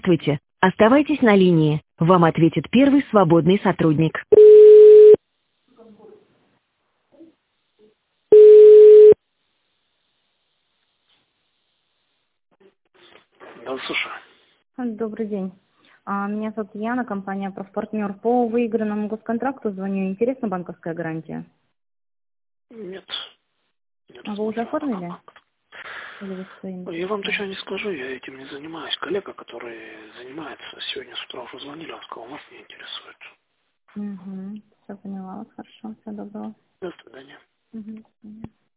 Здравствуйте. Оставайтесь на линии. Вам ответит первый свободный сотрудник. Да, слушай. Добрый день. Меня зовут Яна, компания «Профпартнер». По выигранному госконтракту звоню. Интересна банковская гарантия? Нет, не А вы уже рассматривал пока оформили? банк. Или вы своим Я вам письмом? точно не скажу, я этим не занимаюсь. Коллега, который занимается, сегодня с утра уже звонили, он сказал, вас не интересует. Угу. Все поняла. Хорошо. Всего доброго. До свидания. Угу.